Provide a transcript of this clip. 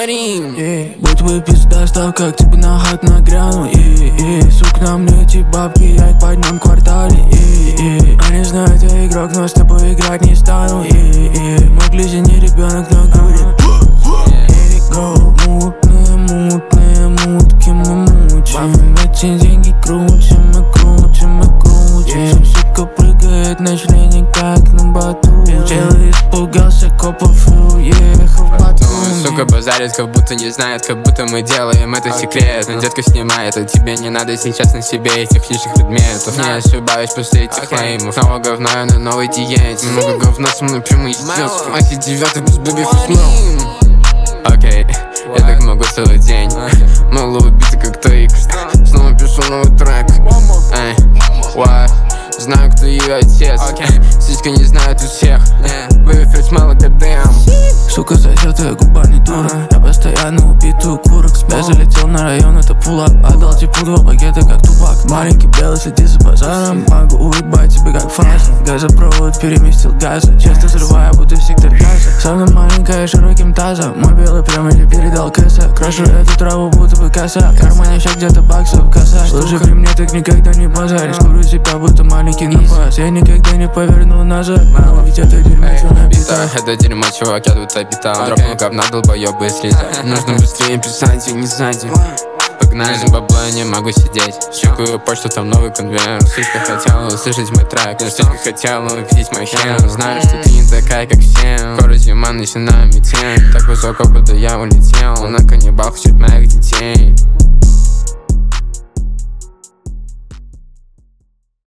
творим. Будь твой пизда, став как тебе на хат нагряну. Сука, на мне эти бабки, я их подням в квартале. Они знают, я игрок, но с тобой играть не стану. Мой Глизи не ребенок, но говорит мутные мутки мы мучаем. Эти деньги крутим, мы крутим. Сука прыгает на члене, как на батуте. Тело испугался копов и уехал в Батуми. Сука базарит, как будто не знает, как будто мы делаем это секрет. Но детка снимает, а тебе не надо сейчас на себе этих лишних предметов. Не ошибаюсь после этих леймов. Снова говно, я на новой диете. Много говна со мной прямо идёт. Мафия 9 без бэби фуснул. Окей, я так могу целый день. Мало убито, как текст. Снова пишу новый трек. Why? Знаю, кто ее отец. Сиська не знает у всех. Baby first smell like a damn. Сука, зажатая губа не дура. Я постоянно убитый укурок. Я залетел на район, это пула. Отдал типу 2 пакета, как тупак. Маленький белый, сиди за базаром. Могу уебать тебе, как фраза. Газопровод переместил газа. Часто взрываю, будто сектор газа. Самая маленькая, широким тазом. Мой белый прямо или передал кэса. Крашу эту траву, будто бы коса. В кармане еще где-то баксов косарь. Лучше при мне так никогда не базаришь. Курю себя, будто маленький напас. Я никогда не повернул назад. Мама, ведь это дерьмо, что набито. Это дерьмо, чувак, я тут обитал. Дропнул говна, долбоёбы слезать. Нужно быстрее писать, я не сзади. Погнали, бабло, я не могу сидеть. Щекаю почту, там новый конверт. Слишком хотела услышать мой трек. Слишком хотела увидеть мой хер. Знаю, что ты не такая, как все. Скоро зима, начинаем метель. Так высоко, куда я улетел. На каннибал хочет моих детей.